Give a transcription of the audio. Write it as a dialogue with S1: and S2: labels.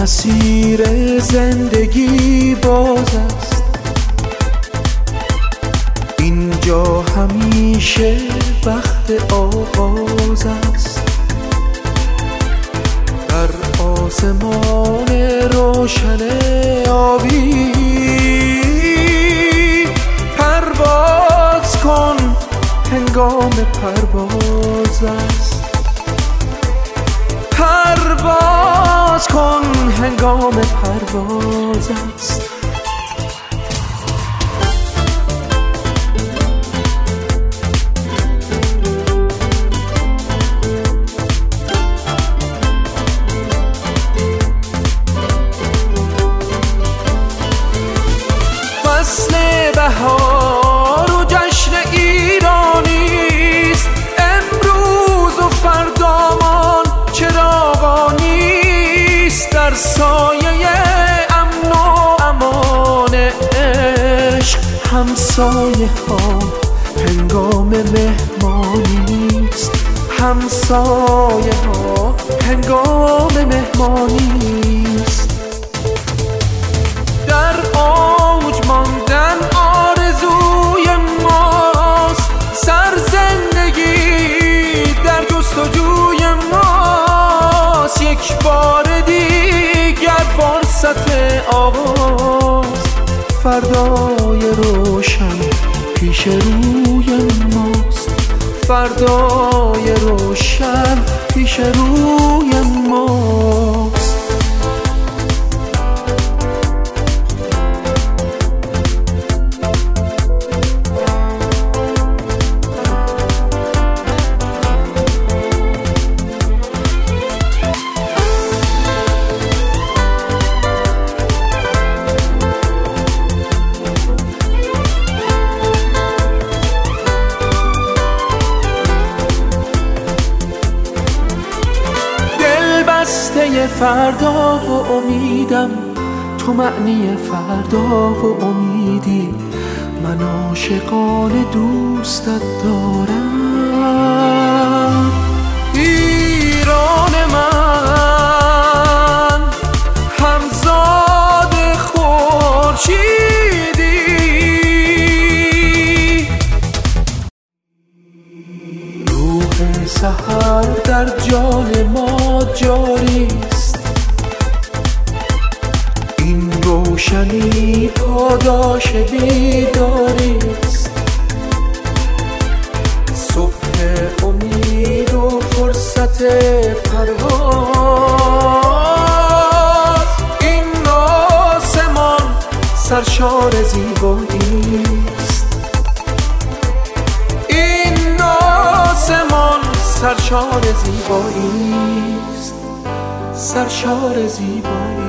S1: مسیر زندگی باز است، اینجا همیشه وقت آغاز است. در آسمان روشن آبی پرواز کن، هنگام پرواز است. پرواز کن، هنگام پرواز است. فصل بهار و جشن ایرانیست، امروز و فردامان چراغانیست. در سایه امن و امان عشق همسایه ها هنگام مهمانیست. همسایه ها هنگام مهمانیست. در اوج ماندن آرزوی ماست، سرزندگی در جستجوی ماست. یک بار دیگر فرصت آغاز، فردای روشن پیش روی ماست. فردای روشن پیش روی ماست. بسته فردا و امیدم، تو معنی فردا و امیدی. من عاشقانه دوستت دارم. ایران من همزاد خورشیدی، روح سحر در جان ما جاری است. این روشنی پاداش بیداری است. صبح امید و فرصت پرواز. این آسمان سرشار زیبایی است. این آسمان سرشار زیبایی است. سرشار زیبایی.